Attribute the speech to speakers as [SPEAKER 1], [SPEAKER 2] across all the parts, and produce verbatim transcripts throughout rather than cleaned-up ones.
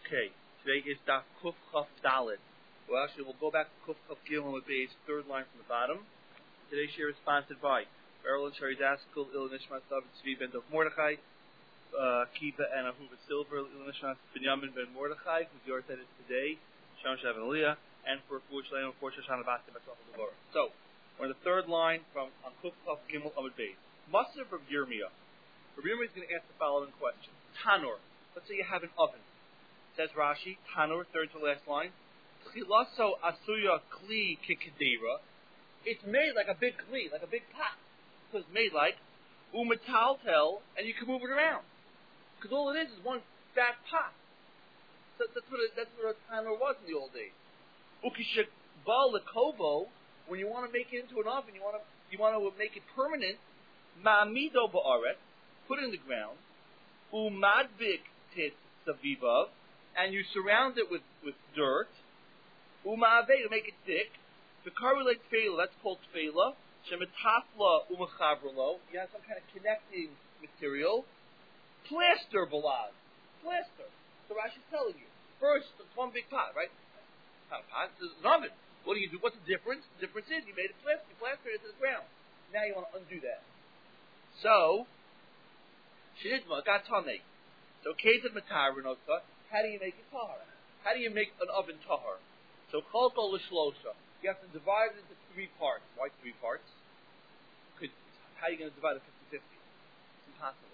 [SPEAKER 1] Okay, today is Daf Kuf Chaf Dalet. Well, actually, we'll go back to Kuf Chaf Gimel with base, third line from the bottom. Today's share is sponsored by Erlen Sherry Daskal, Il Nishmat David Tzvi Ben Dov Mordechai, uh, Kiva and Ahuva Silver, Il Nishmat Binyamin Ben Mordechai, who's yours headed today, Shalom Shav and Aliyah, and for Fuh Shalom for Shoshana Basti Batzal Devorah. So, we're in the third line from on Kuf Chaf Gimel Amud Beis. Maser of Yirmiyah. Yirmiyah is going to ask the following question: Tanur. Let's say you have an oven. Says Rashi, Tanur, third to last line. Chilaso asuya kli kikadera. It's made like a big kli, like a big pot. So it's made like umataltel, and you can move it around. Because all it is is one fat pot. So that's what a, that's what a Tanur was in the old days. Ukishik bal lekovo. When you want to make it into an oven, you want to you want to make it permanent. Ma'amido ba'aret, put it in the ground. Umadbik tit savivav. And you surround it with, with dirt. Uma'aveh, to make it thick. The karulek tfela, that's called tfela. Shemetafla umachavrolo. You have some kind of connecting material. Plaster balad. Plaster. So Rashi's telling you. First, it's one big pot, right? Not a pot, it's an oven. What do you do? What's the difference? The difference is you made it plaster. You plastered it to the ground. Now you want to undo that. So, Shinidma got tame. So, Ketan Matarinota. How do you make it tahar? How do you make an oven tahar? So cholko l'shlosha. You have to divide it into three parts. Why three parts? Because how are you going to divide it fifty-fifty? It's impossible.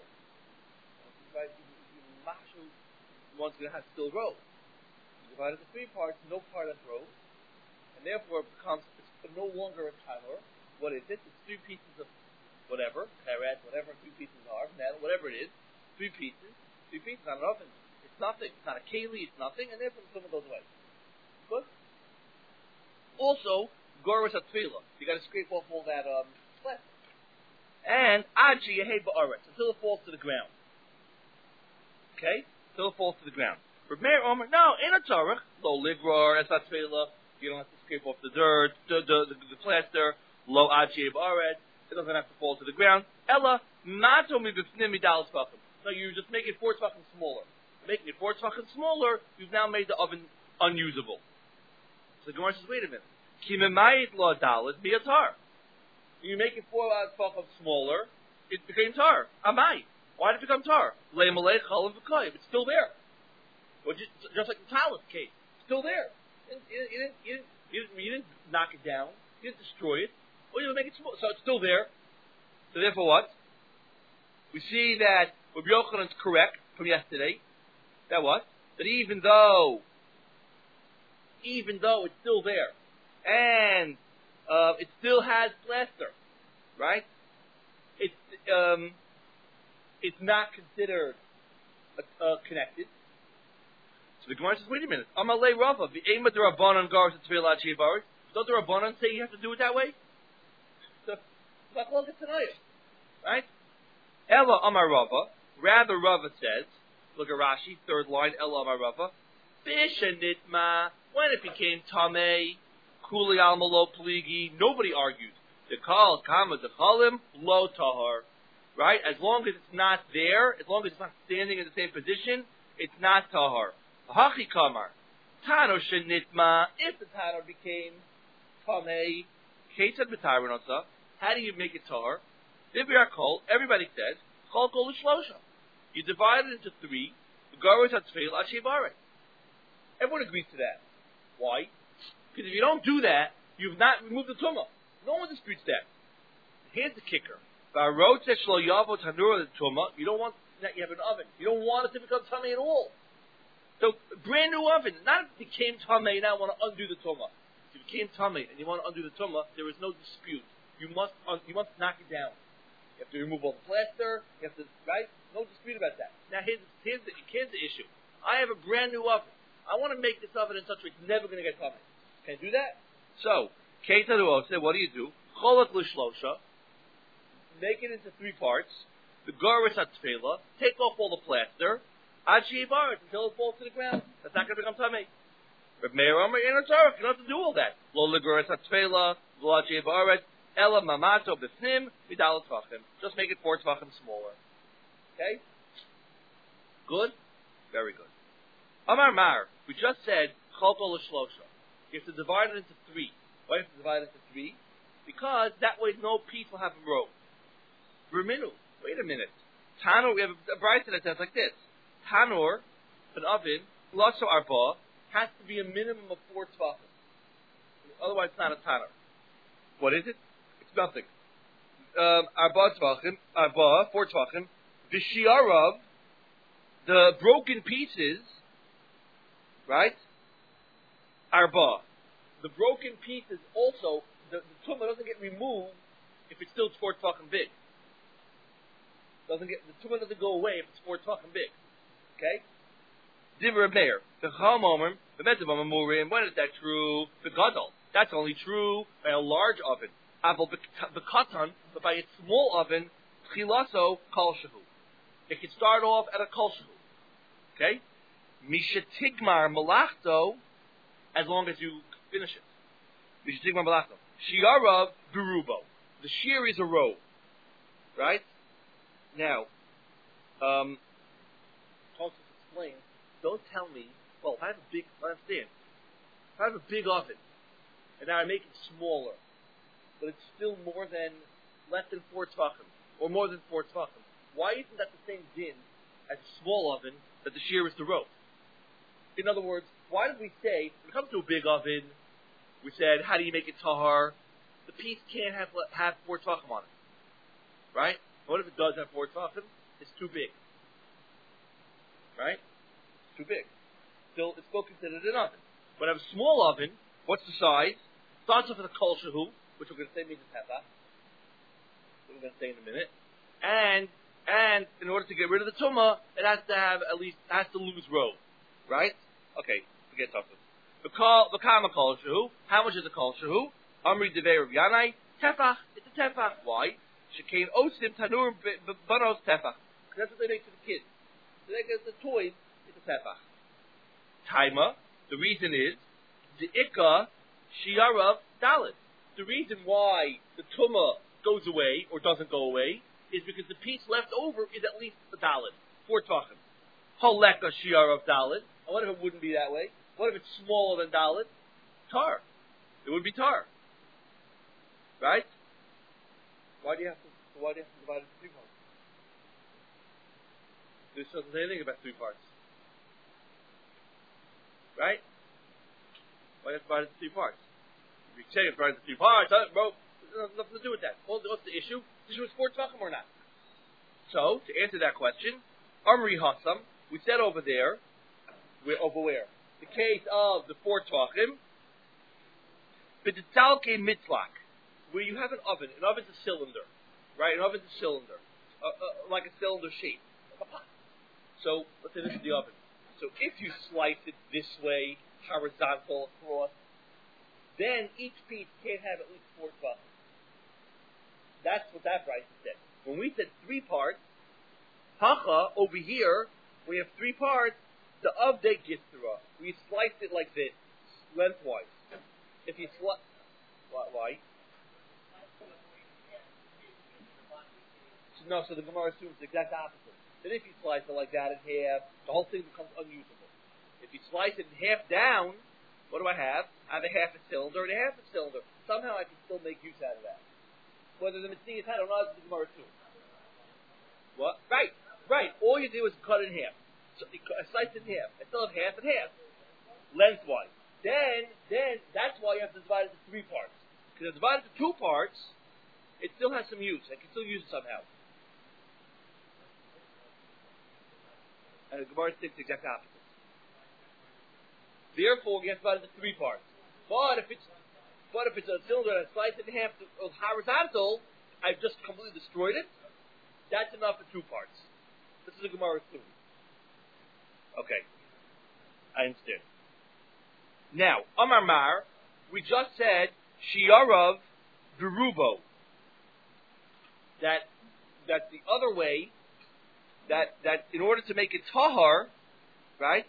[SPEAKER 1] One's going to have still row. You divide it into three parts, no part has row. And therefore it becomes it's no longer a tanur. What is it? It's three pieces of whatever, karet, whatever three pieces are, metal, whatever it is. Three pieces. Three pieces on an oven. It's nothing. It's not a keli. It's nothing, and therefore the tumah goes away. Good. Also, goras atfila. You got to scrape off all that um, plastic. And aji yehei ba'aretz until it falls to the ground. Okay, until it falls to the ground. For Meir Omer, no, ain't a tzarich. Lo ligror, it's atfila. You don't have to scrape off the dirt, the the, the, the plaster. Lo aji yehei ba'aretz. It doesn't have to fall to the ground. Ella mato mi b'fnim midalas tefachim. No, you just make it four tefachim smaller. Making it four tefachim smaller, you've now made the oven unusable. So the Gemara says, wait a minute. Ki memayit lo dalet miyatar. You make it four tefachim smaller, it became tar. Amai. Why did it become tar? Le'malei chalim v'koyim. It's still there. Well, just, just like the talis case. It's still there. You didn't, you, didn't, you, didn't, you, didn't, you didn't knock it down. You didn't destroy it. Well, you make it small. So it's still there. So therefore what? We see that Rabbi Yochanan is correct from yesterday. That what? That even though, even though it's still there, and uh, it still has plaster, right? It's um, it's not considered uh, uh, connected. So the Gemara says, wait a minute. Amalei Rava, the Ema de Rabbanan Garas Tefillah Chivaris. Don't the Rabbanan say you have to do it that way? So, like look at tonight, right? Ella Amar Rava. Rather, Rava says. Look at Rashi, third line, El Amar Rava. Bishanitma, when it became Tameh, Kuli Alma Lo Pligi, nobody argued. The Kal, Kama, the Chalim, Lo Tahar. Right? As long as it's not there, as long as it's not standing in the same position, it's not Tahar. Hachi Kamar. Tano Shanitma, if the Tano became Tameh, Ketan B'Tayranotza, how do you make it Tahar? If we are called, everybody says, Kol Kol Shlosha. You divide it into three. The Garas Hatzfeil Ashevaret. Everyone agrees to that. Why? Because if you don't do that, you've not removed the tumah. No one disputes that. Here's the kicker. You don't want that you have an oven. You don't want it to become tummy at all. So, brand new oven. Not if it became tummy, you now want to undo the tumah. If it became tummy and you want to undo the tumah, there is no dispute. You must un- you must knock it down. You have to remove all the plaster. You have to, right? No dispute about that. Now, here's, here's, the, here's the issue. I have a brand new oven. I want to make this oven in such a way it's never going to get tummy. Can I do that? So, Keitaruo said, what do you do? Cholak l'shlosha. Make it into three parts. The Garas Hatzfela. Take off all the plaster. Ad she'ivaret until it falls to the ground. That's not going to become tummy. But Meir Omer, you don't have to do all that. Lo l'Garas Hatzfela. Lo ad she'ivaret. Ela mamato b'fnim midal tvachim. Just make it four tvachim smaller. Okay? Good? Very good. Amar Mar, we just said Chalko L'Shlosha. You have to divide it into three. Why do you have to divide it into three? Because that way no piece will have a row. Verminu, wait a minute. Tanur, we have a, a Bryson that says like this. Tanur, an oven, Lasso Arba, has to be a minimum of four tefachim. Otherwise it's not a Tanur. What is it? It's nothing. Um, Arba tefachim, Arba, four tefachim. The Shiarav, the broken pieces, right? Arba. The broken pieces also, the, the tumah doesn't get removed if it's still four tefachim big. Doesn't get, the tumah doesn't go away if it's four tefachim big. Okay? Divrei Meir. The Chachamim, the Metzavim Amurim, when is that true? The Gadol. That's only true by a large oven. Aval Bekatan, but by a small oven, Chilaso Kol Shehu. It can start off at a Kol Shehu. Okay? Mishatigmar Malachto, as long as you finish it. Mishatigmar Malachto. Shiarav Berubo. The shear is a row. Right? Now, um, Tosfos explains, don't tell me, well, if I have a big, I understand, if I have a big oven, and now I make it smaller, but it's still more than, less than four tefachim, or more than four tefachim, why isn't that the same din as a small oven that the shear is the rope? In other words, why did we say, when it comes to a big oven, we said, how do you make it tahar? The piece can't have have four tefachim on it. Right? What if it does have four tefachim? It's too big. Right? It's too big. Still, it's still considered an oven. When I have a small oven, what's the size? Starts off with a kol shehu, which we're going to say means a tefach. We're going to say in a minute. And and in order to get rid of the tumah, it has to have at least has to lose row. Right? Okay, forget Tosfos. The kol the kama kol shehu. How much is a kol shehu? Amri devei Rav Yanai. Tefach. It's a tefach. Why? Shekain osim tanur banos tefach. That's what they make for the kids. So they get the toys. It's a tefach. Taima. The reason is the ikka shiarav dalit. The reason why the tumah goes away or doesn't go away is because the piece left over is at least a dalit, four tefachim. Haleka shiarav dalit. What if it wouldn't be that way? What if it's smaller than dalit? Tar. It would be tar. Right? Why do you have to? Why do you have to divide it into three parts? This doesn't say anything about three parts. Right? Why do you have to divide it into three parts? If you say it's divide it into three parts, uh, bro, it has nothing to do with that. What's the issue? The issue is four tefachim or not. So, to answer that question, Amri Hassam, we said over there, we're over where? The case of the four tefachim, B'ditalke mitzlak, where you have an oven. An oven's a cylinder, right? An oven's a cylinder, uh, uh, like a cylinder shape, like a pot. So, let's say this is the oven. So, if you slice it this way, horizontal across, then each piece can't have at least four tefachim. That's what that price said. When we said three parts, hacha, over here, we have three parts, the avdei gistra. We sliced it like this, lengthwise. If you slice, why? No, so the Gemara assumes the exact opposite. That if you slice it like that in half, the whole thing becomes unusable. If you slice it in half down, what do I have? I have a half a cylinder and a half a cylinder. Somehow I can still make use out of that. Whether the Mitzvah is had or not, is the Gemara assumes. What? Right, right. All you do is cut it in half. So I slice it in half. I still have half and half, lengthwise. Then, then that's why you have to divide it into three parts. Because if I divide it into two parts, it still has some use. I can still use it somehow. And the Gemara thinks the exact opposite. Therefore, you have to divide it into three parts. But if it's, but if it's a cylinder and I slice it in half to, uh, horizontal, I've just completely destroyed it. That's enough for two parts. This is a Gemara too. Okay, I understand. Now, Amar Mar, we just said Shiarav Berubo. That that the other way, that that in order to make it tahar, right?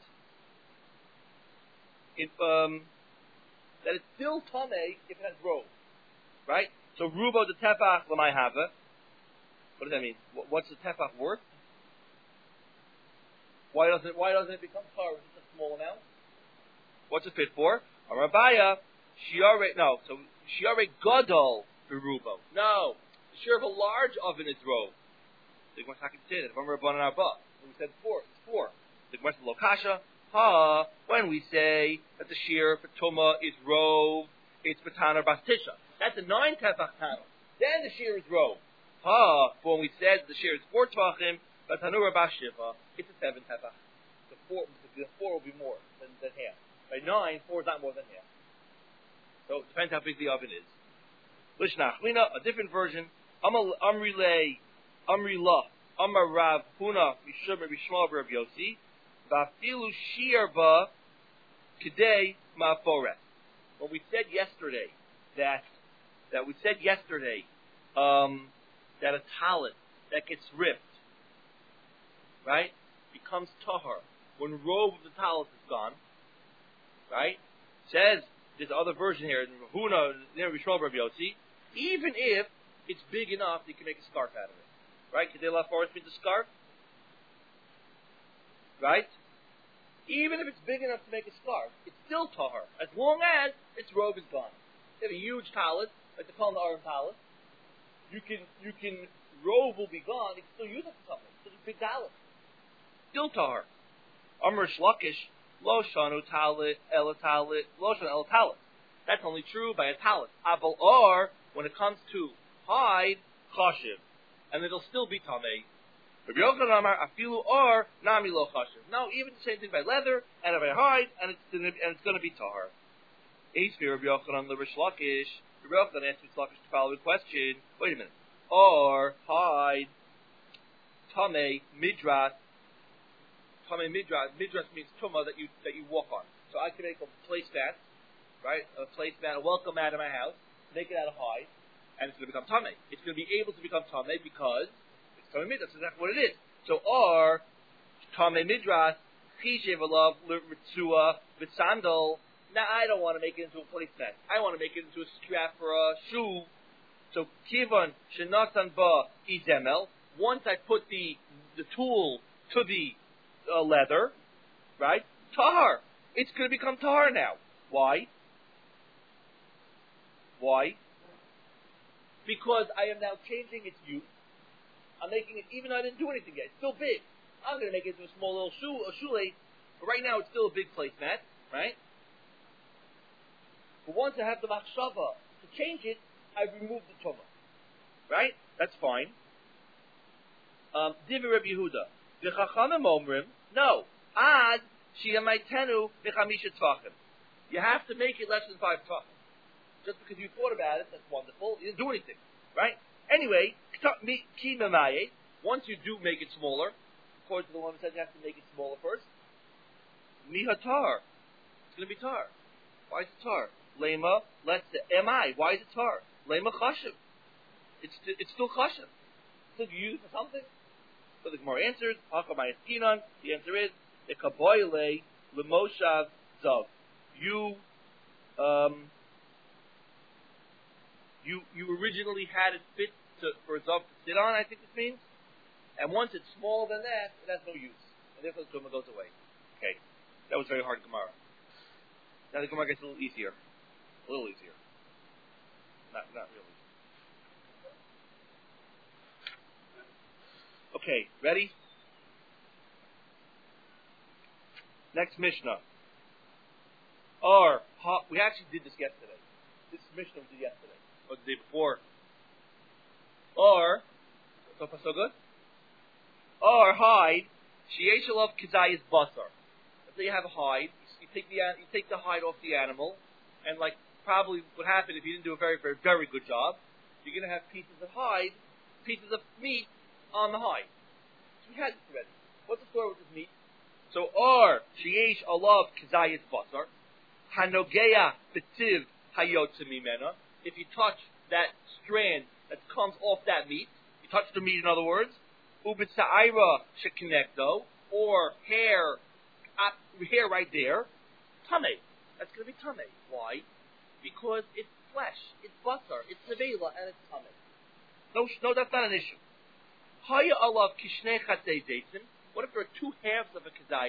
[SPEAKER 1] It um that it's still tameh if it has row, right? So rubo the tefach l'may hava. What does that mean? What's the tefach worth? Why doesn't it, Why doesn't it become tahar? It's a small amount. What's it fit for? Amarbaya, shiare, no, so shiare gadol berubo. No, the share of a large oven is rove. The Gemara can say that. If I'm rabbanan arba, we said four, it's four. The Gemara says lokasha. Ha, when we say that the shear for Tuma is rove, it's Batanar Bastisha. That's a nine tefach panel. Then the shear is rove. Ha, but when we said the shear is four tvachim, Batanura Bashiva, it's a seven tefach. The four, the four will be more than, than half. By nine, four is not more than half. So it depends how big the oven is. Lishnach, a different version. Amrile, Amrila, Amar Rav Huna, Mishum, Mishmal, Rav Yossi. Vafilu shiarba kidei ma'aforet. When we said yesterday that that we said yesterday um, that a talit that gets ripped, right, becomes tahar when robe of the talit is gone, right? Says this other version here, Huna, Rishon Rav Yossi, even if it's big enough, you can make a scarf out of it, right? Kidei la'aforet means a scarf. Right? Even if it's big enough to make a scarf, it's still tahar, as long as its robe is gone. You have a huge talit, like they call it the Aram talit. You can, you can, robe will be gone, you can still use it for something. It's a big talit. Still tahar. Amr Shlakish, lo shanu talit, el talit, lo shanu el talit. That's only true by a talit. Abel or, when it comes to hide, chashiv. And it'll still be tamei. Rabbi Yochanan Amar afilu or nami lo chashiv. No, even the same thing by leather and by hide, and it's and it's going to be tahar. Ace for Rabbi Yochanan the Rish Lakish. Rabbi Yochanan answers Lakish the following question. Wait a minute. Or hide tamei midras. Tamei midras. Midras means tumah that you that you walk on. So I can make a place mat, right? A place mat, a welcome mat in my house. Make it out of hide, and it's going to become tamei. It's going to be able to become tamei because Tamei Midras, that's exactly what it is. So, or, Tamei Midras, Chishev Alav, Ritzua, Vitsandal. Now, I don't want to make it into a placemat. I want to make it into a strap for a shoe. So, Kivon, Shenatan Ba, Izemel. Once I put the the tool to the uh, leather, right? Tahar. It's going to become tahar now. Why? Why? Because I am now changing its use. I'm making it, even though I didn't do anything yet, it's still big. I'm going to make it into a small little shoe, a shoelace, but right now it's still a big placemat, right? But once I have the machshava to change it, I remove the tumah, right? That's fine. Um, Divi Rabbi Yehuda, v'chachamim omrim, no, ad shi'amaitenu v'chamisha tvachim. You have to make it less than five tvachim. Just because you thought about it, that's wonderful. You didn't do anything, right? Anyway, once you do make it smaller, according to the one who says you have to make it smaller first, mihatar. It's going to be tar. Why is it tar? Lema, let's say, am I? Why is it tar? Lema chashiv. It's it's still chashiv. Still you use it for something. So the Gemara answers, Hachamay Eskinon. The answer is, Ekaboyle lemoshav zav. You, um, You you originally had it fit to, for a zav to sit on, I think this means. And once it's smaller than that, it has no use. And therefore the tumah goes away. Okay. That was very hard Gemara. Now the Gemara gets a little easier. A little easier. Not not really. Okay, ready? Next Mishnah. Or, we actually did this yesterday. This Mishnah we did yesterday. Or the day before. Or, so far so good? Or hide, sheyesh alav kizayis basar. Let's say you have a hide, you take the you take the hide off the animal, and like probably what happened if you didn't do a very, very, very good job, you're going to have pieces of hide, pieces of meat on the hide. So we had this already. What's the story with this meat? So, or sheyesh alav kizayis basar, hanogeya betiv hayotze mimena. If you touch that strand that comes off that meat, you touch the meat in other words, ubitsaira shekinekto, or hair, uh, hair right there, tamei. That's going to be tamei. Why? Because it's flesh, it's basar, it's nevela, and it's tamei. No, no, that's not an issue. Haya alav kishnei chatzei deitzim. What if there are two halves of a kedayis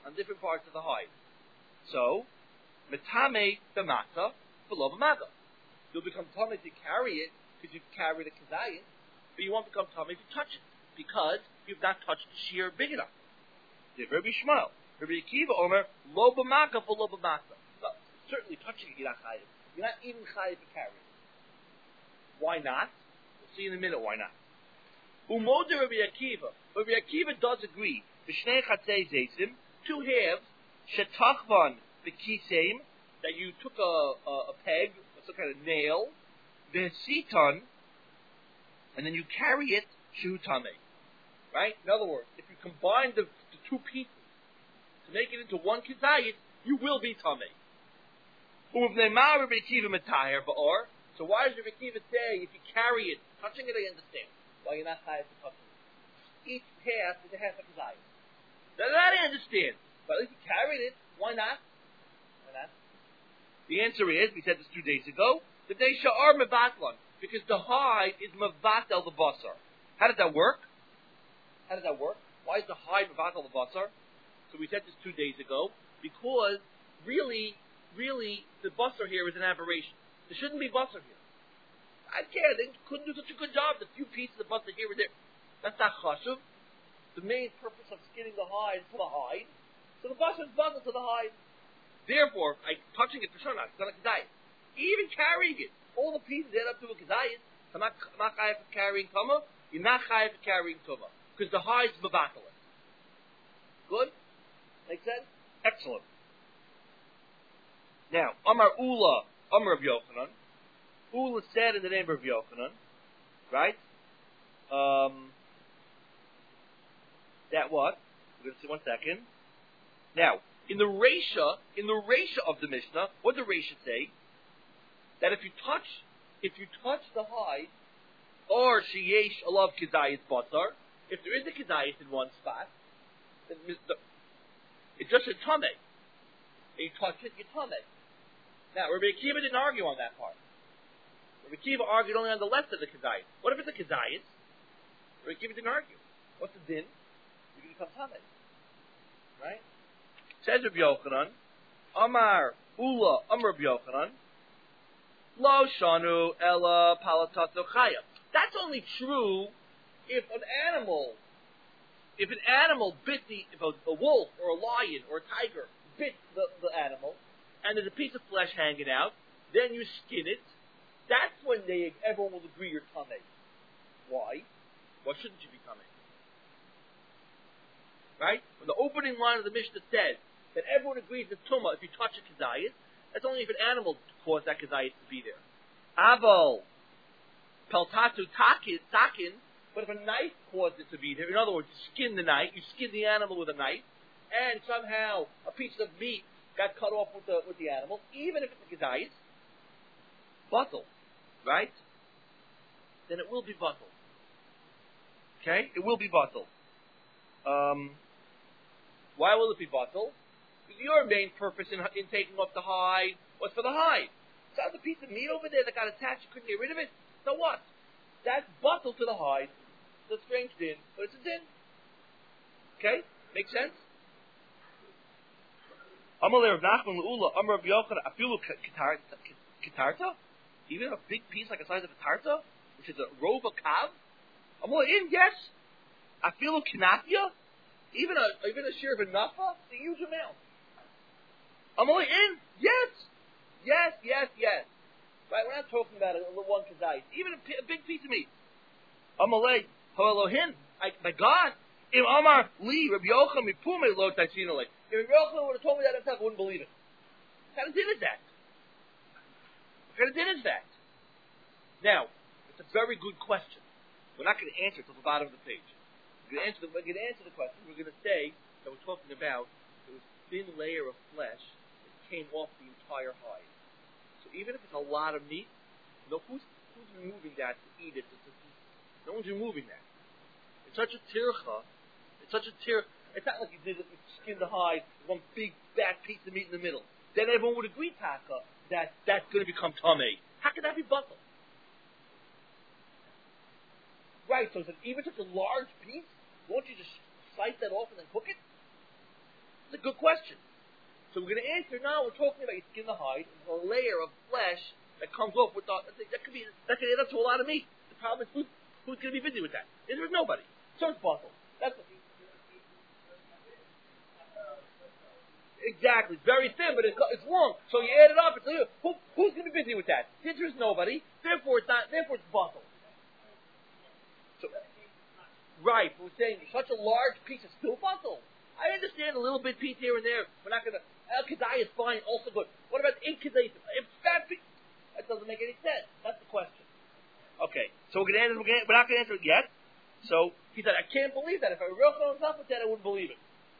[SPEAKER 1] on different parts of the hide. So, metame the matzah below the maga. You'll become tummy to carry it because you carry the kazayit, but you won't become tummy to touch it because you've not touched the shear big enough. Rabbi Shmuel, Rabbi Akiva Omer, lo b'maga for lo b'matzah. So, certainly touching it, you're not chayiv. You're not even chayiv to carry it. Why not? We'll see in a minute why not. Umoda Rabbi Akiva. Rabbi Akiva does agree. B'shnei chatzei zeisim, two halves, shetachvan b'kiseim, that you took a, a, a peg, some kind of nail, v'siton, and then you carry it, shu tamei. Right? In other words, if you combine the, the two pieces to make it into one kizayit, you will be tamei. Uvneimar Rabbi Akiva metayer ba'or. So why does Rabbi Akiva say if you carry it, touching it, I understand. Why you're not chayav to touch it. Each pass is a half a kazayit. Now that I understand. But at least you carried it. Why not? Why not? The answer is, we said this two days ago, the they sha'ar mevatlon, because the hide is mevatel the basar. How does that work? How does that work? Why is the hide mevatel the basar? So we said this two days ago, because really, really, the basar here is an aberration. There shouldn't be basar here. I can't. They couldn't do such a good job. The few pieces of basar here or there. That's not chashuv. The main purpose of skinning the hide is for the hide. So the basar is bundled to the hide. Therefore, I, touching it for sure not. It's not a kedayis. Even carrying it, all the pieces add up to a kedayis. I'm not, I'm not chayav for carrying tuma. You're not chayav for carrying tuma because the hide is mevatel. Good. Make sense? Excellent. Now, Amar Ula, Amar of Yochanan. Ula said in the name of Yochanan, right? Um, that what? We're going to see one second. Now, in the Reisha, in the Reisha of the Mishnah, what did the Reisha say? That if you touch, if you touch the hide, or sheyesh alav kizayis basar, if there is a kizayis in one spot, then it's just a tameh. You touch it, you tameh. Now, Rabbi Akiva didn't argue on that part. Rabbi Akiva argued only on the left of the kizayis. What if it's a kizayis? Rabbi Akiva didn't argue. What's the din? You can become tameh. Right? Says Rabbi Yochanan, Amar Ula Amar Rabbi Yochanan, Lo Shanu Ella Palatato Chaya. That's only true if an animal, if an animal bit the, if a, a wolf or a lion or a tiger bit the, the animal, and there's a piece of flesh hanging out, then you skin it. That's when they everyone will agree you're tamei. Why? Why shouldn't you be tamei? Right? When the opening line of the Mishnah says that everyone agrees that tumah if you touch a kazayis, that's only if an animal caused that kazayis to be there. Aval peltatu takin, takin, but if a knife caused it to be there, in other words, you skin the knife, you skin the animal with a knife, and somehow a piece of meat got cut off with the with the animal, even if it's a kazayis, batal, right? Then it will be batal. Okay, it will be batal. Um, why will it be batal? Because your main purpose in, in taking off the hide was for the hide. So there's a piece of meat over there that got attached, you couldn't get rid of it. So what? That's batal to the hide. It's a strange din, but it's a din. Okay? Make sense? Amalei Rav Nachman Le'ula, Amar Rav Yochanan, Afilu Kitarta? Even a big piece like the size of a tarta, which is a rova kav? Amalei in, yes. Afilu Kinafia? Even a even a share of a nafa? It's a huge amount. Amalei in, yes. Yes, yes, yes. Right, we're not talking about a, a one kazayis. Even a, p- a big piece of meat. Amalei, Ha'elohim, my God, Im Amar Li, Rabbi Yochanan, Mipume Lo Taisinale. If Rabbi Yochanan would have told me that himself, I wouldn't believe it. What kind of din is that? What kind of din is that? Now, it's a very good question. We're not going to answer it till the bottom of the page. We're going to answer the, we're going to answer the question. We're going to say that we're talking about there was a thin layer of flesh that came off the entire hide. So even if it's a lot of meat, no, who's, who's removing that to eat it? No one's removing that. It's such a tircha. It's such a tir. It's not like you did it, you skinned the hide, one big fat piece of meat in the middle. Then everyone would agree, Taka, that that's going to become tamei. How could that be batal? Right, so it's even such a large piece, won't you just slice that off and then cook it? It's a good question. So we're going to answer now. We're talking about you skin the hide, and a layer of flesh that comes off with the, that could be that could add up to a lot of meat. The problem is who's, who's going to be busy with that? There's nobody. So it's possible. That's what, exactly. It's very thin, but it's, it's long. So you add it up. It's like, who, who's going to be busy with that? Since there's nobody, therefore it's not. Therefore it's bustle. So, right. But we're saying such a large piece is still bustle. I understand a little bit piece here and there. We're not going to. El Kedai is fine, also good. What about eight Kedai? If that piece, that doesn't make any sense. That's the question. Okay, so we're going to answer. We're, gonna, we're not going to answer it yet. So he said, I can't believe that. If I were real on top of that, I wouldn't believe it.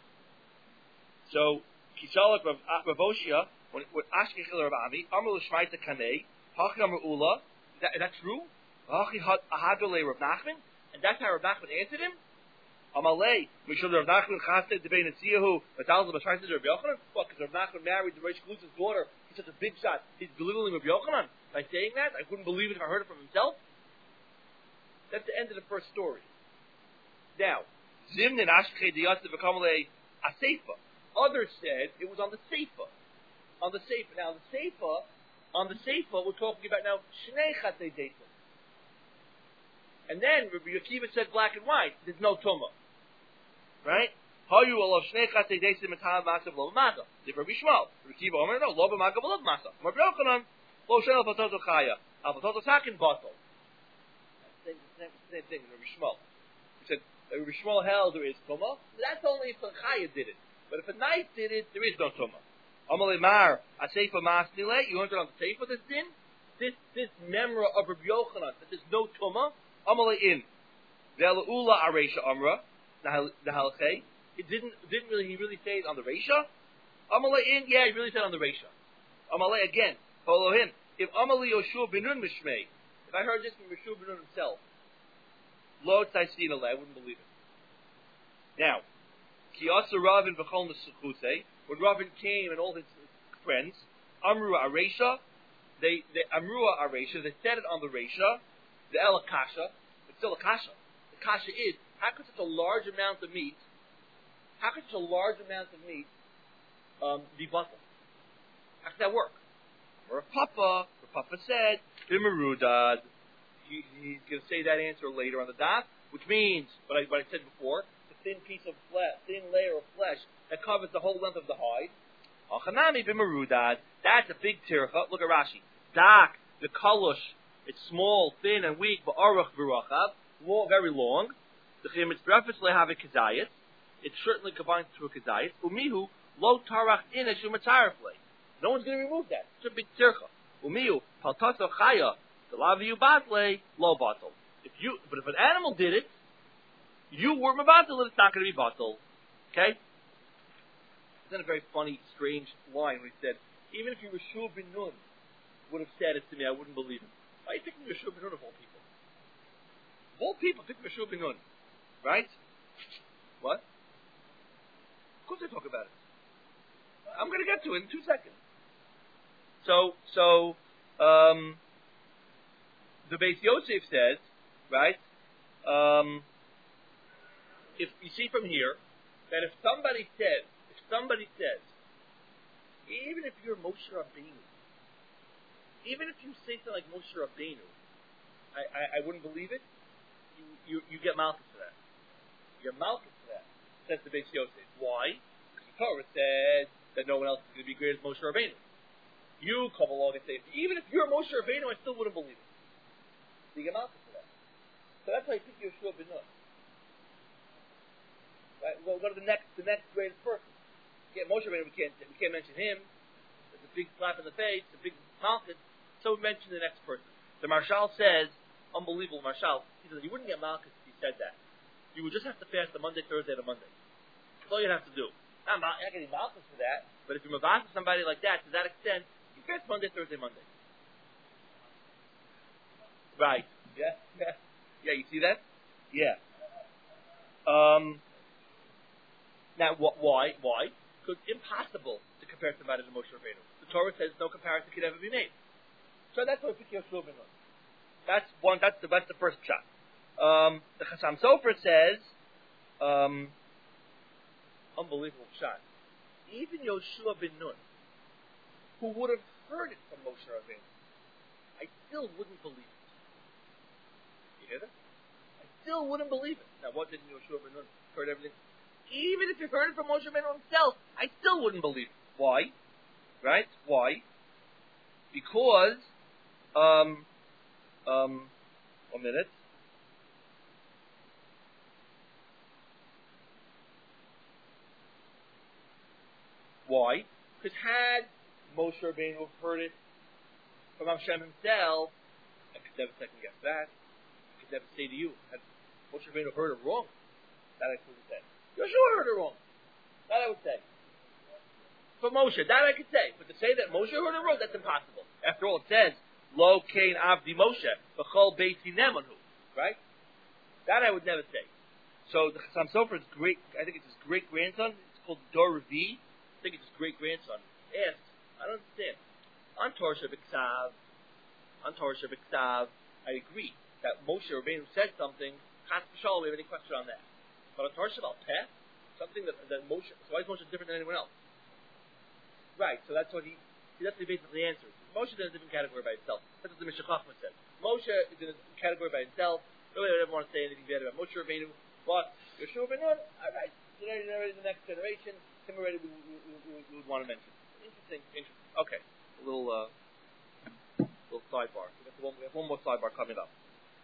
[SPEAKER 1] So Kishalak Rav Oshia, when Ashkechel Rav Ami, Amr L'Shmaita Kanei, Hachi Amr Ula. Is that true? Hachi Ahadolei Rav Nachman, and that's how Rav Nachman answered him. Amalei, Mishul Rav Nachman Chased Debei Netziyahu, Matal Zebashai said Rav Yochanan. What? Because Rav Nachman married the Reish Galuza's daughter. He's such a big shot. He's belittling Rav Yochanan by saying that. I wouldn't believe it if I heard it from himself. That's the end of the first story. Now, Zimnin Ashkei Diyatze V'Kamalei Aseifa. Others said it was on the Seifa. On the Seifa. Now, the Seifa, on the Seifa, we're talking about now Shnei Chatei Deitim. And then Rabbi Akiva said black and white. There's no tumah. Right? Hayu alav shnei chatei deisim etam masav lo b'masa. If Rabbi Shmuel, Rabbi Akiva Omer, no, lo b'maga v'lo b'masa. Rabbi Yochanan, lo shel al patoto chaya. Al patoto takin batal. Same, same, same thing in Rabbi Shmuel. He said, Rabbi Shmuel held there is tumah. That's only if a chaya did it. But if a knife did it, there is no tumah. Amalei mar, a seifa mas nile, you learned it on the seifa, this din? This, this memra of Rabbi Yochanan, that there's no tumah, Amalei in. Ve'la'ula areisha amra, the halachei. It didn't, didn't really, he really say it on the reisha? Amalei in, yeah, he really said on the reisha. Amalei again, follow him. If Amalei Yoshua bin Nun mishmei, if I heard this from Yoshua bin Nun himself, lo tzaisin alei, I wouldn't believe it. Now, Ki asa Ravin v'chol nesukuse, when Ravin came and all his friends, Amru Aresha, they, they Amru Aresha, they said it on the Resha, the El Akasha, it's still a Kasha. The Kasha is, how could such a large amount of meat, how could such a large amount of meat um, be buttled? How could that work? Or if Papa, or Papa said, Bimarudad, he, he's going to say that answer later on the dot, which means, what I, what I said before, thin piece of flesh, thin layer of flesh that covers the whole length of the hide. Achanami b'merudad. That's a big tircha. Look at Rashi. Dak, the kalush, it's small, thin, and weak, but aruch v'rachav, long, very long. The chimitz breakfast lehav a kazayit. It's certainly combined to a kazayit. Umihu lo tarach in a shumatarafle. No one's going to remove that. It's a big tircha. Umihu paltato chaya the laviyu batle lo batal. If you, but if an animal did it, you were mabatal, it's not going to be batal. Okay? Then a very funny, strange line when he said, even if you were Yeshua bin Nun would have said it to me, I wouldn't believe him. Why are you picking Yeshua bin Nun of all people? Of all people, pick Yeshua bin Nun. Right? What? Of course I talk about it. I'm going to get to it in two seconds. So, so, um, the Beis Yosef says, right, um, if you see from here, that if somebody says, if somebody says, even if you're Moshe Rabbeinu, even if you say something like Moshe Rabbeinu, I, I, I wouldn't believe it, you, you, you get malchus for that. You get malchus for that, says the Beis Yosef. Why? Because the Torah said that no one else is going to be great as Moshe Rabbeinu. You come along and say, even if you're Moshe Rabbeinu, I still wouldn't believe it. So you get malchus for that. So that's why you think you're Yeshua bin Nun. Right? Well, what are the next, the next greatest person? Yeah, Moshe Rabbeinu, we can't, we can't mention him. It's a big slap in the face, a big malchus. So we mention the next person. The Marshal says, unbelievable Marshal, he says, you wouldn't get malchus if you said that. You would just have to fast the Monday, Thursday, and the Monday. That's all you'd have to do. I'm not, I'm not getting malchus for that, but if you're mavas to somebody like that, to that extent, you fast Monday, Thursday, Monday. Right. Yeah. Yeah. Yeah, you see that? Yeah. Um... Now, wh- why? Why? Because it's impossible to compare somebody to Moshe Rabbeinu. The Torah says no comparison can ever be made. So that's why we pick Yeshua bin Nun. That's one. That's the that's the first shot. Um, the Chassam Sofer says, um, unbelievable shot. even Yoshua ben Nun, who would have heard it from Moshe Rabbeinu, I still wouldn't believe it. You hear that? I still wouldn't believe it. Now, what did Yoshua ben Nun heard everything? Even if you heard it from Moshe Rabbeinu himself, I still wouldn't believe it. Why? Right? Why? Because, um, um, one minute. Why? Because had Moshe Rabbeinu heard it from Hashem himself, I could never second guess that. I could never say to you, had Moshe Rabbeinu heard it wrong, that I could say. Yoshua heard it wrong. That I would say. For Moshe, that I could say. But to say that Moshe heard it wrong, that's impossible. After all, it says, Lo Kain Avdi Moshe, B'chol Beiti Nemanhu. Right? That I would never say. So the Chassam Sofer's great, I think it's his great grandson, it's called Dor Revi. I think it's his great grandson. Asked, I don't understand. On Torah Shabbat on Torah Shabbat I agree that Moshe Rabbeinu said something. Chas v'shalom, we have any question on that? But on Torah Shabbat Peh, something that, that Moshe, so why is Moshe different than anyone else? Right, so that's what he, that's what he basically answers. Moshe is in a different category by itself. That's what the Mishnah Chachma says. Moshe is in a category by himself. Really, I don't want to say anything bad about Moshe Rabbeinu, but Yoshua ben Nun, alright, already the next generation, him already we, we, we, we, we would want to mention. Interesting, interesting. Okay, a little, uh, little sidebar. We have, one, we have one more sidebar coming up.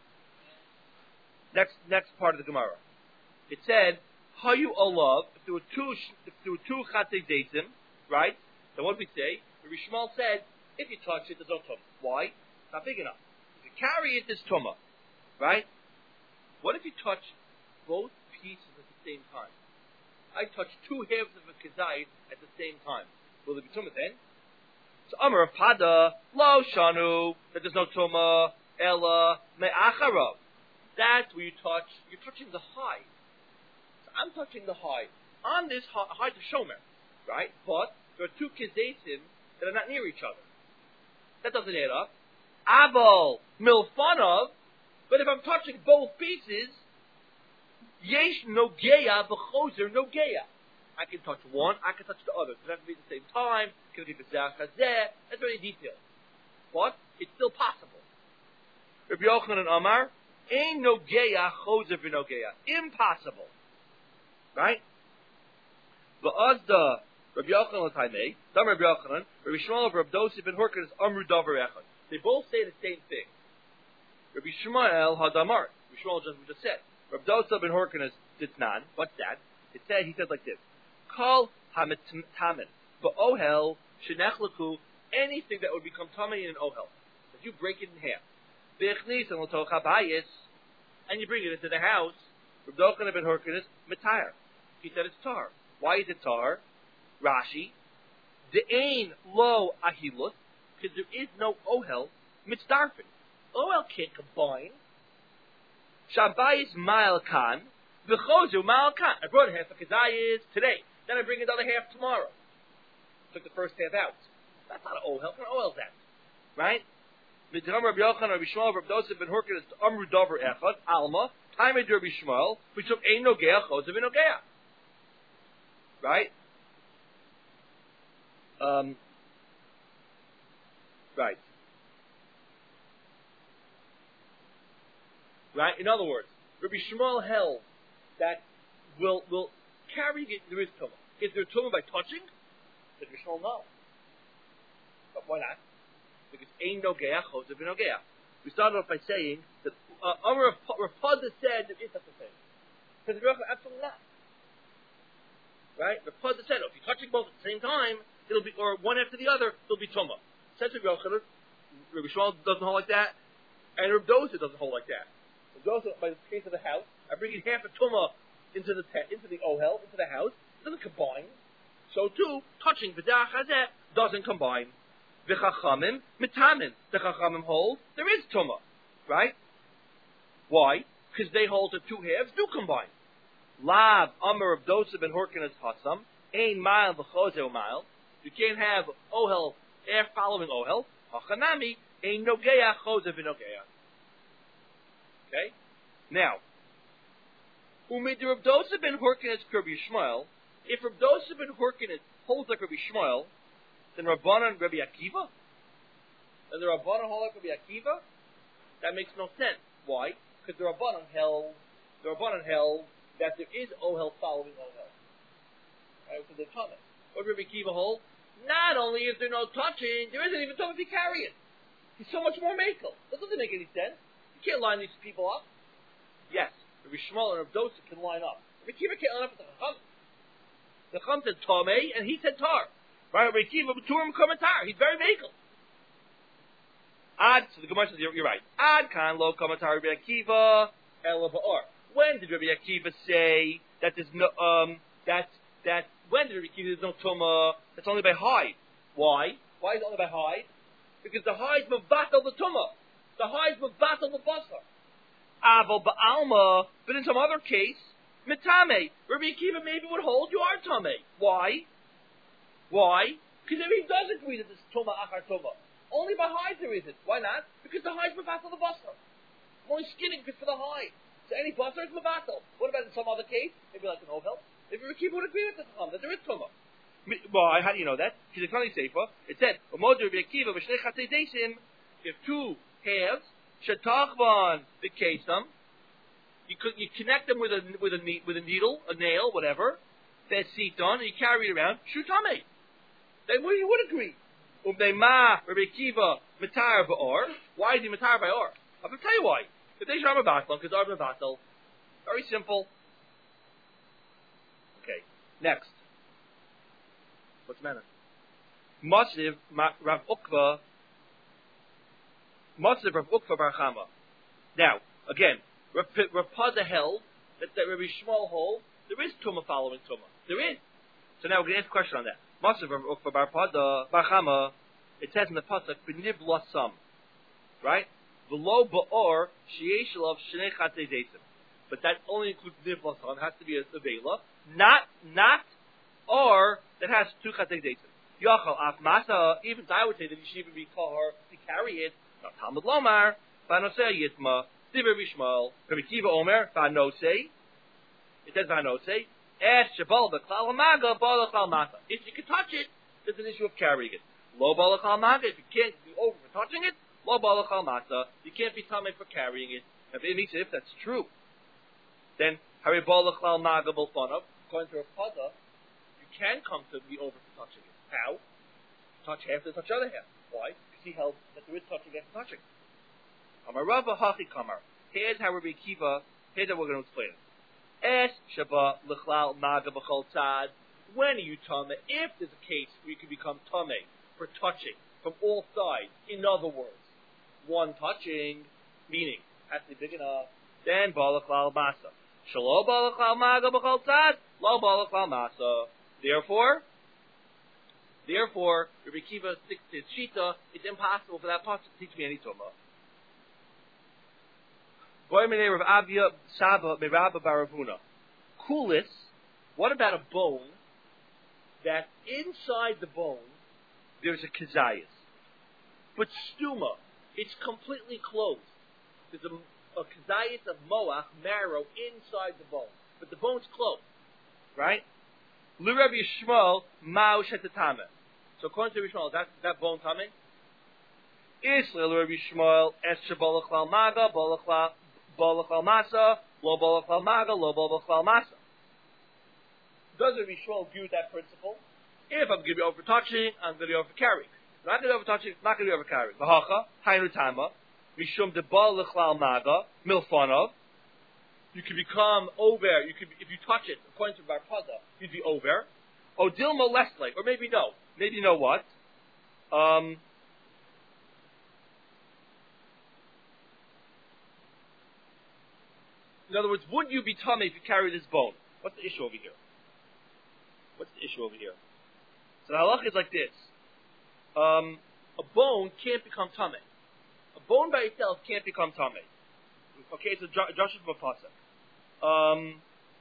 [SPEAKER 1] Next, next part of the Gemara. It said, Hayu olav, if there were two, if there were two chatzei deisim, right? Then what did we say? Rabbi Shmuel said, if you touch it, there's no tumah. Why? It's not big enough. If you carry it, there's tumah. Right? What if you touch both pieces at the same time? I touch two halves of a kazayit at the same time. Will there be tumah then? So Amar of Pada, Lo Shanu, that there's no tumah, Ella Me'acharav. That's where you touch, you're touching the hide. So I'm touching the hide. On this hide, hide the shomer, right? But there are two kazayim that are not near each other. That doesn't add up. Aval Milfanov, but if I'm touching both pieces, Yesh Nogeya B'chozer Nogeya. I can touch one, I can touch the other. It doesn't have to be at the same time. It can be B'zeh Chazeh. That's very detailed. But it's still possible. Rabbi Yochanan Amar, Ein Nogeya Chozer V'Nogeya. Impossible. Right? V'azda Rabbi Yochanan L'taimei, Dam Rabbi Yochanan, Rabbi Shmuel of Rabbi Dosi ben Horkan is Amru Davar Echad. They both say the same thing. Rabbi Shmuel Hadamar. Rabbi Shmuel just, we just said. Rabbi Dosa ben Horkan is Ditnan. What's that? It said, he said like this. Kol hamitamin. Ba'ohel shenechlaku. Anything that would become tummy in an ohel. If you break it in half. B'echnis and l'toch habayis. And you bring it into the house. Rabbi Dosa ben Horkan is mitayr. He said it's tar. Why is it tar? Rashi. De'ain lo ahilus. Because there is no ohel mitzdarfin. Ohel can't combine. Shabayis ma'al kan, v'chozu ma'al kan. I brought half a kazayis today. Then I bring another half tomorrow. Took the first half out. That's not an ohel. What kind of ohel is that? Right? Mitzram Rabbi Yochanan, Rabbi Shmuel, Rabbi Dosa ben Horkan is Amru Davar Echad, Alma, Time of Rabbi Shmuel, we took Ein Nogeya, Chozu v'Nogeya. Right? Um, right. Right? In other words, Rabbi Shmuel held that will will carrying it, there is tumah. Is there tumah by touching? Rabbi Shmuel, no. But why not? Because Ein Nogeya, Chozu v'Nogeya. We started off by saying that Amar Rav Pada said there is such a thing. Because Rabbi Yochanan, absolutely not. Right? Rav Pada said, oh, if you're touching both at the same time, it'll be, or one after the other, it'll be tumah. Says Rabbi Yochanan, Rabbi Shmuel doesn't hold like that, and Rabbi Dosa doesn't hold like that. Rabbi Dosa, by the case of the house, I bring in half a tumah into the te- into the ohel, into the house, it doesn't combine. So too, touching b'dah chazeh doesn't combine. V'chachamim mitamin. The chachamim hold there is tumah, right? Why? Because they hold the two halves do combine. Lav Amar of Dosa ben Horkan as Hassam. Ein mile v'chozel mile. You can't have ohel air following ohel. Hachanami ein nogeya chozev v'nogeya. Okay. Now, umid Rav Dosa ben Horkan as Rabbi Shmuel. If Rav Dosa ben Horkan is holds like Rabbi Shmuel, then Rabbanan Rabbi Akiva, and the Rabbanan hold like Rabbi Akiva, that makes no sense. Why? Because the Rabbanan held, the Rabbanan held that there is Ohel following Ohel. Right? So they're Tameh. What did Rabbi Akiva hold? Not only is there no touching, there isn't even Tameh if you carry it. He's so much more makel. That doesn't make any sense. You can't line these people up. Yes, Rabbi Shmuel and Rabbi Dosa can line up. Rabbi Akiva can't line up with the Chacham. The Chacham said Tameh, and he said Tar. Right? Rabbi Akiva, Turim Komatar. He's very makel. Ad, so the Gemara says, you're, you're right. Ad kan lo Komatar Rabbi Akiva, Ela Ba'or. When did Rabbi Akiva say that there's no, um, that, that, when did Rabbi Akiva there's no Tumah, that's only by hide? Why? Why is it only by hide? Because the hide's mevatel the Tumah. The hide's mevatel the Basar. Aval Ba'alma, but in some other case, Mitame. Rabbi Akiva maybe would hold you are Tameh. Why? Why? Because if he does agree that this Tumah Achar Tumah, only by hide there isn't. Why not? Because the hide's mevatel the Basar. I'm only skinning just for the hide. So any Basar is mevatel. What about in some other case? Maybe like an Ohel. Maybe Rabbi Akiva would agree with the Chacham that there is Tumah. Well, how do you know that? Because it's funny Sefer. It said, if two halves, Shetachvan B'Kesam, you could you connect them with a with a with a needle, a nail, whatever, that seat on, and you carry it around, Shutame. Then well, you would agree. Umdema Rabbi Akiva Matar Ba'or. Why is he Matar Ba'or? I'm gonna tell you why. If they share Mabatel, because they're Mabatel. Very simple. Okay, next. What's the matter? Masiv Rav Ukva. Masiv Rav Ukva Bar Chama. Now, again, Rav Pada held that, that Rabbi Shmuel holds there is Tumah following Tumah. There is. So now we're going to ask a question on that. Masiv Rav Ukva Bar Pada Bar Chama. It says in the pasuk B'nib Lasam, right? Below Ba'or Sheyesh Lav Shnei Chatzei Zeisim. But that only includes Nib Lasam. It has to be a, a Vela. Not, not, or that has two Chatzei Zeisim. Yochel Af Masa, even I would say that you should even be Kahar to carry it. Not Talmud Lomar, Vanosei Yitma, Diver Bishmal, Rabbi Akiva Omer, Vanosei. It says Vanosei. Es Shabal B'Klal Maga, Balachal Masa. If you can touch it, there's an issue of carrying it. Lo Balachal Maga, if you can't be over for touching it, Lo Balachal Masa, you can't be tummy for carrying it. If it means if that's true, then Hari Balachal Maga Bulfanov, according to Rav Pada, you can come to be over for touching it. How? Touch half, then touch the other half. Why? Because he held that there is touching after touching. Amar Rava Hachi Kamar. Here's how Rabbi Akiva, here's how we're going to explain it. Es Shaba L'chlal Maga B'chol Tzad. When are you Tameh? If there's a case where you can become Tameh for touching from all sides. In other words, one touching, meaning, has to be big enough, then Balachal Masa. Shalo Balachal Maga B'chol Tzad, Lo Balachal Masa. Therefore, Therefore, Rabbi Akiva sticks to his shita. It's impossible for that pasuk to teach me any Tumah. Kulis. What about a bone that inside the bone there's a kazayas, but stuma, it's completely closed. There's a, a kazayas of moach marrow inside the bone, but the bone's closed, right? Lu Rabbi Yishmael ma'u shetatame. So according to Rabbi Yishmael, is that, that bone tameh? Isla Rabbi Yishmael es shebalachal maga balachal balachal masa lo balachal maga lo balachal masa. Does Rabbi Yishmael agree with that principle? If I'm going to be over touching, I'm going to be over carrying. If I'm not going to be over touching, I'm not going to be over carrying. V'hacha haynu tama mishum de balachal maga milfanov. You can become over. You could, if you touch it, according to Bar Pada, you'd be over. Or dilma lesle, or maybe no. Maybe you know what? Um, in other words, would you be tummy if you carry this bone? What's the issue over here? What's the issue over here? So the halach is like this: um, a bone can't become tummy. A bone by itself can't become tummy. Okay, so Joshua Pasuk. Um,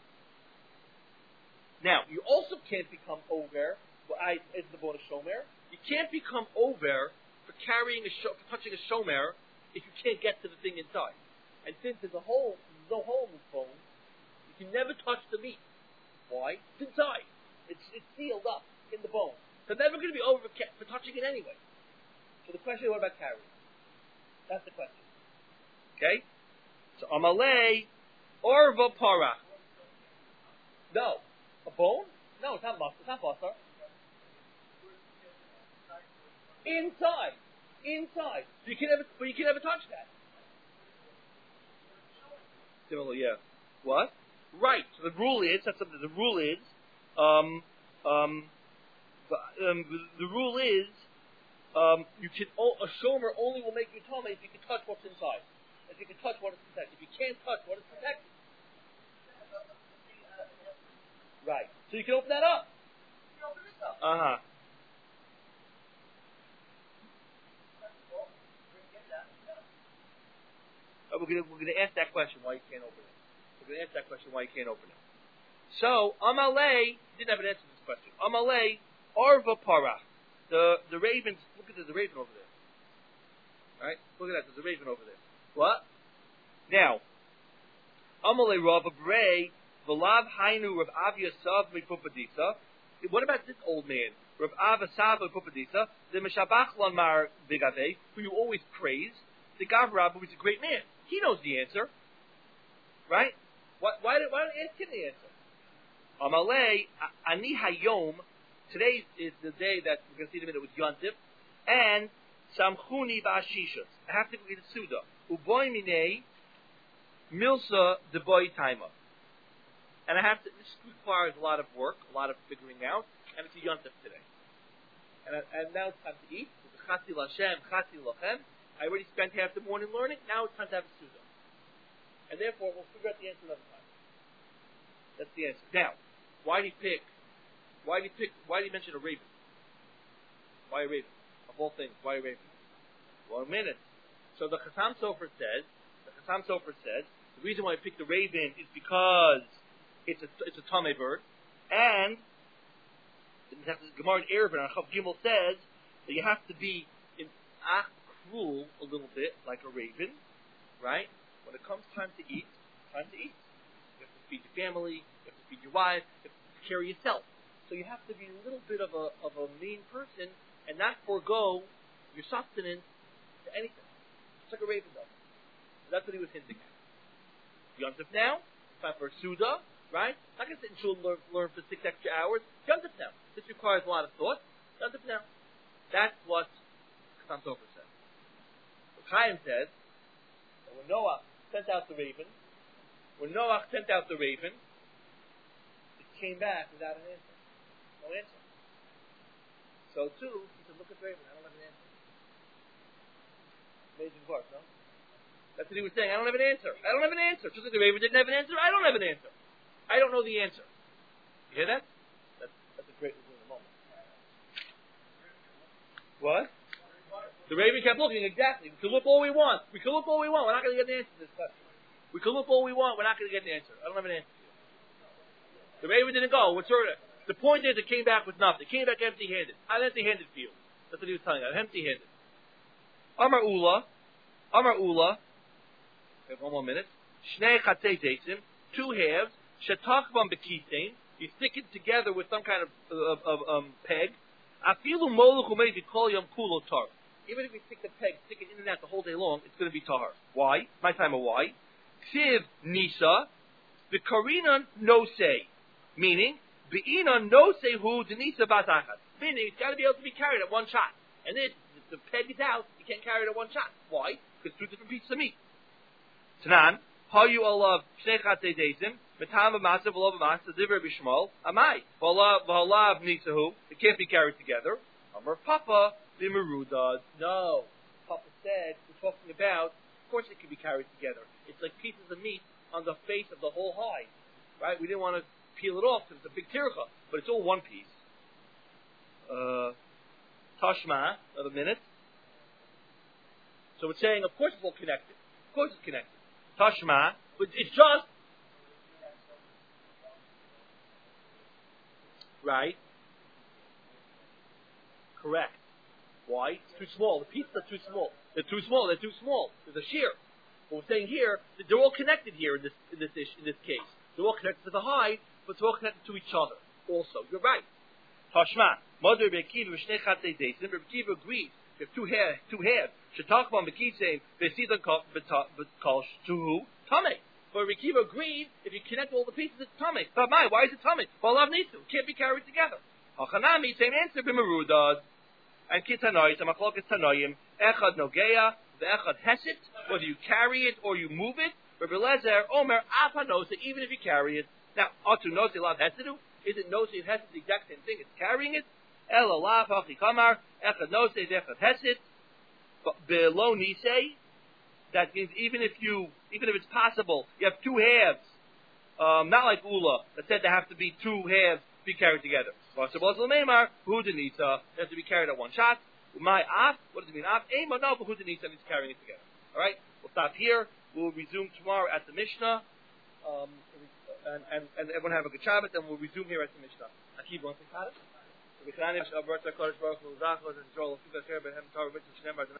[SPEAKER 1] now, you also can't become over, well, I, it's the bone of shomer. You can't become over for carrying a sho- for touching a shomer if you can't get to the thing inside. And since there's a hole, there's no hole in this bone, you can never touch the meat. Why? It's inside. It's, it's sealed up. in the bone. So it's never going to be over for, for touching it anyway. So the question is, what about carrying? That's the question. Okay? So Amalei Orva Parach. No. A bone? No, it's not muscle. It's not basar. Inside. Inside. So you can never, but you can never touch that. Similar, yeah. What? Right. So the rule is, that's something, the rule is, um, um, um, the, the rule is, um, you can, a shomer only will make you tummy if you can touch what's inside. If you can touch what is protected. If you can't touch what is protected. Right. So you can open that up. Uh-huh. Uh, we're going we're to ask that question why you can't open it. We're going to ask that question why you can't open it. So, Amalei, didn't have an answer to this question. Amalei, Arva Parach. The, the ravens, look at there's a raven over there. Alright? Look at that, there's a raven over there. What? Now, Amalei Rav Abrei, Valav Hainu Rav Avia Sav Mipupadisa. What about this old man? Rav Ava Sav Mipupadisa, the Meshabach Lamar Bigave, who you always praise, the Gavrab, who is a great man. He knows the answer. Right? Why, why, why don't you ask him the answer? Amalei, Ani Hayom, today is the day that we're going to see in a minute with Yontif, and Samchuni Ba'ashishas. I have to go get a Suda. Uboy Minei, Milsa de Boy Taima. And I have to, this requires a lot of work, a lot of figuring out, and it's a Yontif today. And, and now it's time to eat. Chati Lashem, Chati Lachem. I already spent half the morning learning, now it's time to have a Suda. And therefore, we'll figure out the answer another time. That's the answer. Now, why did he pick, why did he pick, why did he mention a raven? Why a raven? Of all things, why a raven? Well, a minute. So the Chassam Sofer says, the Chassam Sofer says, the reason why I picked the raven is because it's a, it's a Tameh bird, and the Gemara in Erevin, Chav Gimel says that you have to be in ach cruel a little bit, like a raven, right? When it comes time to eat, time to eat. You have to feed your family, you have to feed your wife, you have to take care of yourself. So you have to be a little bit of a of a mean person and not forego your sustenance to anything. Just like a raven does. So that's what he was hinting at. Yontif now, time for a Suda, right? Not going to sit in shul and learn, learn for six extra hours. Yontif now. This requires a lot of thought. Yontif now. That's what Chassam Sofer said. What Chaim says, that when Noah sent out the raven, when Noah sent out the raven, it came back without an answer. No answer. So too, he said, look at the raven, I don't have an answer. Amazing part, no? That's what he was saying, I don't have an answer. I don't have an answer. Just like the raven didn't have an answer, I don't have an answer. I don't know the answer. You hear that? That's, that's a great review in a moment. What? The raven kept looking, exactly. We can look all we want. We can look all we want. We're not going to get an answer to this question. We can look all we want. We're not going to get an answer. I don't have an answer to you. The raven didn't go. What's sort of, the point is it came back with nothing. It came back empty-handed. I'm empty-handed for you. That's what he was telling us. Empty-handed. Amar Ula. Amar Ula. We have one more minute. Shnei chatzei desim. Two halves. Shetachvam bekisein. You stick it together with some kind of, of, of um, peg. Afilu moluch umevi kol yom kulo tar. Even if we stick the peg, stick it in and out the whole day long, it's going to be tahar. Why? My time of why? Ksiv nisa, the karina no say, meaning beina no say who denisa batachat. Meaning it's got to be able to be carried at one shot. And then if the peg is out, you can't carry it at one shot. Why? Because two different pieces of meat. Tanan, hayu alav shnei chatzei desim, metam b'masav alav b'masav divrei b'shmal amai v'halav nisahu. It can't be carried together. Amar papa. Bimarudas. No. Papa said, we're talking about, of course it can be carried together. It's like pieces of meat on the face of the whole hide. Right? We didn't want to peel it off because it's a big tircha, but it's all one piece. Uh, Tashma, another minute. So it's saying, of course it's all connected. Of course it's connected. Tashma, but it's just, right? Correct. Why? It's too small. The pieces are too small. They're too small. They're too small. There's a shear. What we're saying here, they're all connected here in this in this in this case. They're all connected to the hide, but they're all connected to each other. Also, you're right. Tashma. Mother Bekiva Shnei Chatzei Deisim. Bekiva agreed. You have two halves. Two halves. Shetakman Bekitzein Besidan Kol Tuhu Tamei. But Bekiva agreed. If you connect all the pieces, it's Tamei. But my, why is it Tamei? Well, love needs to. It can't be carried together. Hachanami, same answer. B'merudad. And Kitanois. Amachlokas Tanoim. Echad Nogea. The Echad Hesit. Whether you carry it or you move it. Rabbi Lezer Omer Apanosa. Even if you carry it. Now, Atu Nosi Lav Hesidu. Is it Nosi and Hesit the exact same thing? It's carrying it. El Alav Hachi Kamar. Echad Nosi. Echad Hesit. Below Nisei. That means even if you, even if it's possible, you have two halves. Um, not like Ula that said there have to be two halves to be carried together. They have to be carried at one shot. My af, what does it mean? Af, ema no, but Hudanisa means carrying it together. All right, we'll stop here. We'll resume tomorrow at the Mishnah, um, and, and and everyone have a good Shabbat. And we'll resume here at the Mishnah. Akiv, want to say